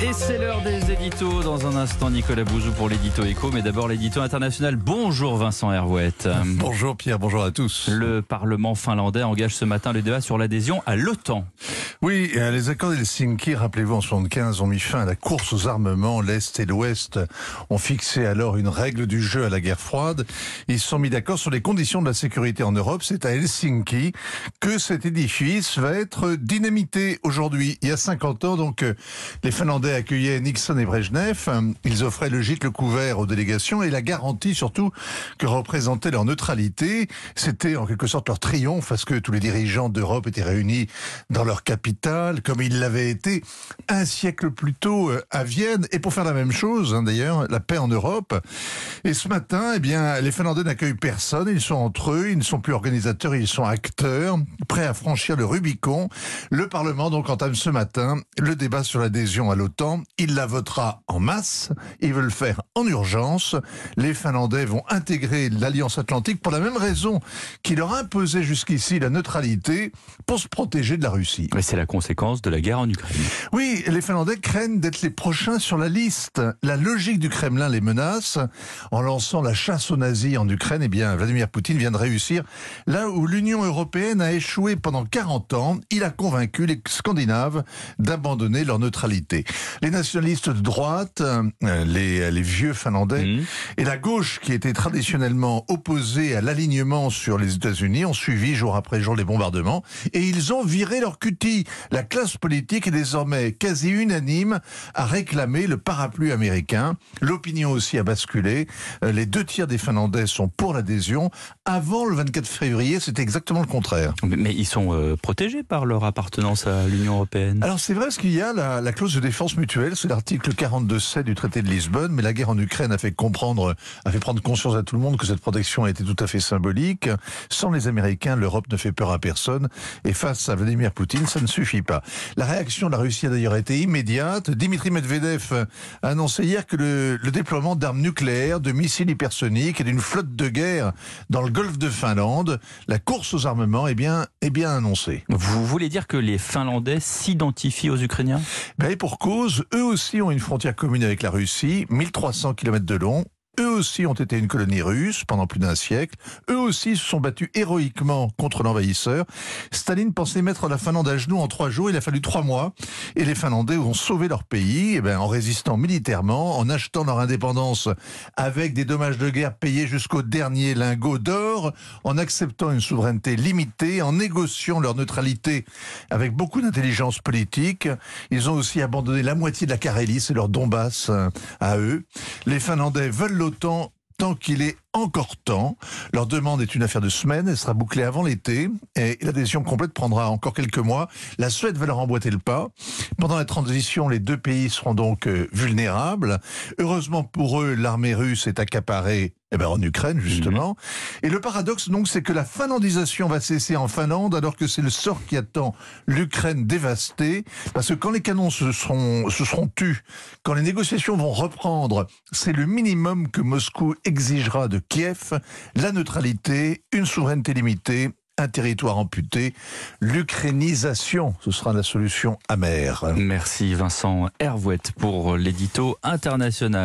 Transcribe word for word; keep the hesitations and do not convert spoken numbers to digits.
Et c'est l'heure des éditos. Dans un instant, Nicolas Bouzou pour l'édito éco. Mais d'abord, l'édito international. Bonjour Vincent Hervouette. Bonjour Pierre, bonjour à tous. Le Parlement finlandais engage ce matin le débat sur l'adhésion à l'OTAN. Oui, les accords d'Helsinki, rappelez-vous, en soixante-quinze, ont mis fin à la course aux armements. L'Est et l'Ouest ont fixé alors une règle du jeu à la guerre froide. Ils se sont mis d'accord sur les conditions de la sécurité en Europe. C'est à Helsinki que cet édifice va être dynamité aujourd'hui. Il y a cinquante ans, donc, les Finlandais accueillaient Nixon et Brejnev. Ils offraient le gîte, le couvert aux délégations et la garantie surtout que représentait leur neutralité. C'était en quelque sorte leur triomphe parce que tous les dirigeants d'Europe étaient réunis dans leur capitale, comme ils l'avaient été un siècle plus tôt à Vienne, et pour faire la même chose, hein, d'ailleurs, la paix en Europe. Et ce matin, eh bien, les Finlandais n'accueillent personne, ils sont entre eux, ils ne sont plus organisateurs, ils sont acteurs, prêts à franchir le Rubicon. Le Parlement donc entame ce matin le débat sur l'adhésion à l'OTAN. Il la votera en masse, ils veulent le faire en urgence. Les Finlandais vont intégrer l'Alliance Atlantique pour la même raison qui leur imposait jusqu'ici la neutralité, pour se protéger de la Russie. Mais c'est la conséquence de la guerre en Ukraine. Oui, les Finlandais craignent d'être les prochains sur la liste. La logique du Kremlin les menace. En lançant la chasse aux nazis en Ukraine, eh bien, Vladimir Poutine vient de réussir là où l'Union européenne a échoué pendant quarante ans. Il a convaincu les Scandinaves d'abandonner leur neutralité. Les nationalistes de droite, les, les vieux Finlandais, mmh. et la gauche, qui était traditionnellement opposée à l'alignement sur les États-Unis, ont suivi jour après jour les bombardements et ils ont viré leur cutie. La classe politique est désormais quasi unanime à réclamer le parapluie américain. L'opinion aussi a basculé. Les deux tiers des Finlandais sont pour l'adhésion. Avant le vingt-quatre février, c'était exactement le contraire. Mais ils sont euh, protégés par leur appartenance à l'Union européenne. Alors c'est vrai, parce qu'il y a la, la clause de défense mutuelle, c'est l'article quarante-deux sept du traité de Lisbonne, mais la guerre en Ukraine a fait comprendre, a fait prendre conscience à tout le monde que cette protection a été tout à fait symbolique. Sans les Américains, l'Europe ne fait peur à personne. Et face à Vladimir Poutine, ça ne suffit pas. La réaction de la Russie a d'ailleurs été immédiate. Dimitri Medvedev a annoncé hier que le, le déploiement d'armes nucléaires, de missiles hypersoniques et d'une flotte de guerre dans le golfe de Finlande, la course aux armements est bien, est bien annoncée. Vous voulez dire que les Finlandais s'identifient aux Ukrainiens ? Ben et pour cause, eux aussi ont une frontière commune avec la Russie, mille trois cents kilomètres de long. Eux aussi ont été une colonie russe pendant plus d'un siècle. Eux aussi se sont battus héroïquement contre l'envahisseur. Staline pensait mettre la Finlande à genoux en trois jours. Il a fallu trois mois. Et les Finlandais ont sauvé leur pays, eh ben, en résistant militairement, en achetant leur indépendance avec des dommages de guerre payés jusqu'au dernier lingot d'or, en acceptant une souveraineté limitée, en négociant leur neutralité avec beaucoup d'intelligence politique. Ils ont aussi abandonné la moitié de la Carélie, c'est leur Donbass à eux. Les Finlandais veulent l'OTAN tant qu'il est encore temps. Leur demande est une affaire de semaines, elle sera bouclée avant l'été et l'adhésion complète prendra encore quelques mois. La Suède va leur emboîter le pas. Pendant la transition, les deux pays seront donc euh, vulnérables. Heureusement pour eux, l'armée russe est accaparée eh ben, en Ukraine, justement. Mmh. Et le paradoxe, donc, c'est que la finlandisation va cesser en Finlande alors que c'est le sort qui attend l'Ukraine dévastée. Parce que quand les canons se seront, se seront tus, quand les négociations vont reprendre, c'est le minimum que Moscou exigera de Kiev, la neutralité, une souveraineté limitée, un territoire amputé, l'ukrainisation, ce sera la solution amère. Merci Vincent Hervouette pour l'édito international.